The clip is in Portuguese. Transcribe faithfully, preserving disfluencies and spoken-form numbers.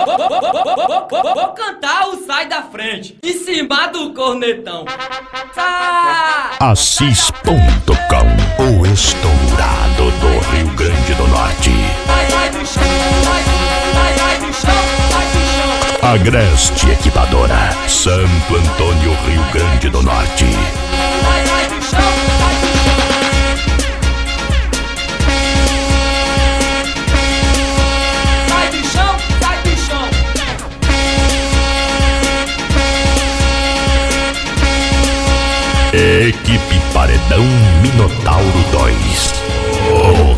Vou cantar o Sai da Frente, em cima do cornetão. Sai! Assis ponto com, o estourado do Rio Grande do Norte. Sai, sai do chão, sai, sai, sai do chão, sai do chão. Agreste Equipadora, Santo Antônio, Rio Grande do Norte. Sai, sai do chão, sai do chão. Sai do chão, sai do chão. Equipe Paredão Minotauro dois. Oh.